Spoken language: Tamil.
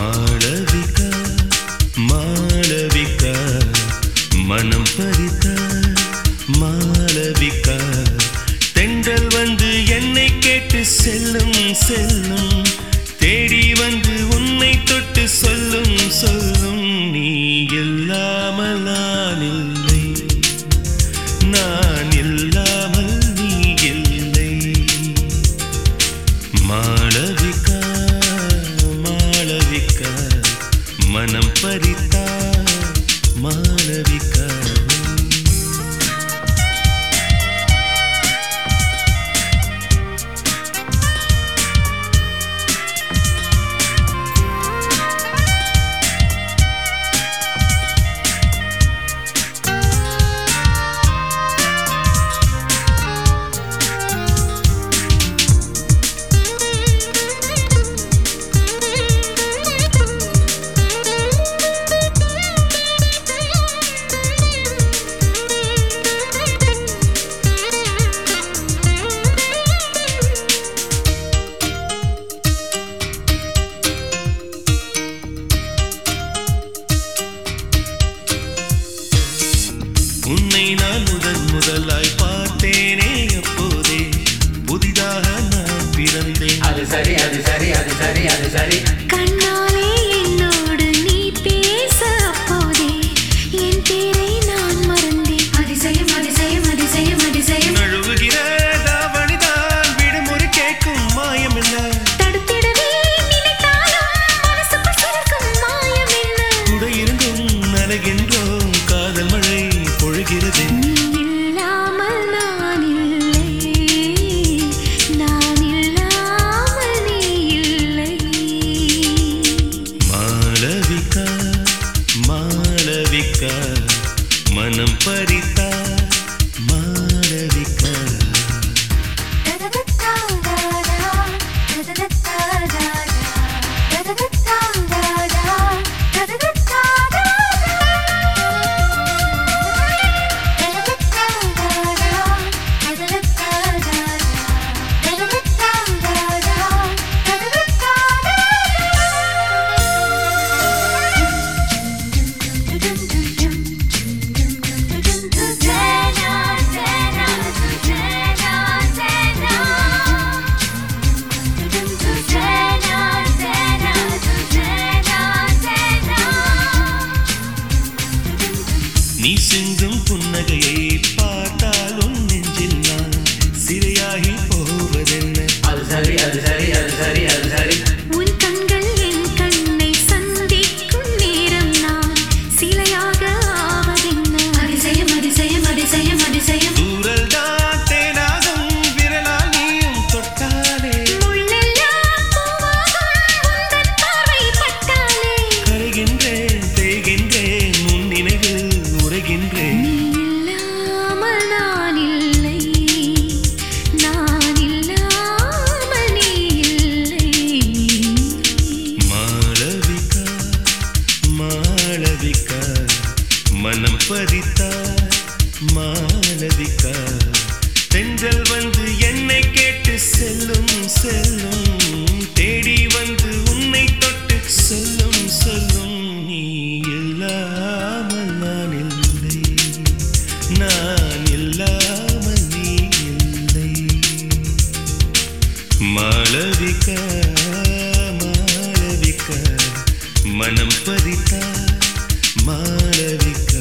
மாளவிகா மாளவிகா மனம் பறித்த மாளவிகா தென்றல் வந்து என்னை கேட்டு செல்லும் செல்லும் தேடி வந்து உன்னை தொட்டு சொல்லும் சொல்லும் நீ இல்லாமல் நான் இல்லை நான் இல்லாமல் நீ இல்லை மாளவிகா மாளவிகா மனம் பறித்தா மாளவிகா உன்னை நான் முதலாய் பார்த்தேனே அப்போதே புதிதாக நான் பிறந்தேன் அது சரி அது சரி அது சரி அது சரி கண்ணாலே என்னோடு நீ பேச அப்போதே என் பேரை நான் மறந்தேன் அதிசயம் அதிசயம் அதிசயம் அதிசயம் நழுவுகிற தாவணிதான் விடுமுறை கேட்கும் மாயம் என்ன தடுத்திடவே நினைத்தாலும் மனசுக்குள் சிறக்கும் மாயம் என்ன கூட இருந்தும் நலகின்றோம் காதல் மழை பொழுகிறது நீ இல்லாமல் நான் இல்லை நான் இல்லாமல் நீ இல்லை மாளவிகா மாளவிகா மனம் பறித்தா மாளவிகா நீ சிந்தும் புன்னகையை பார்த்தால் உன் நெஞ்சில் நான் சிறையாகி போவதென்ன அது சரி அது சரி அது சரி அது சரி உன் கண்கள் என் கண்ணை சந்திக்கும் நேரம் நான் சிலையாக ஆவதென்ன அதிசயம் அதிசயம் அதிசயம் அதிசயம் தூரல் தான் தேனாகும் விரலால் நீயும் தொட்டாலே முள்ளெல்லாம் பூவாகும் உந்தன் பார்வை பட்டாலே கரைகின்றேன் தேய்கின்றேன் உன் நினைவில் உரைகின்றேன் நீ இல்லாமல் நான் இல்லை நான் இல்லாமல் நீ இல்லை மாளவிகா மாளவிகா மனம் பறித்தா மாளவிகா தென்றல் வந்து என்னை கேட்டு செல்லும் செல்லும் தேடி வந்து உன்னை தொட்டு சொல்லும் சொல்லும் நீ இல்லாமல் நான் இல்லை நான் இல்லாமல் நீ இல்லை மாளவிகா மாளவிகா மனம் பறித்தா மாளவிகா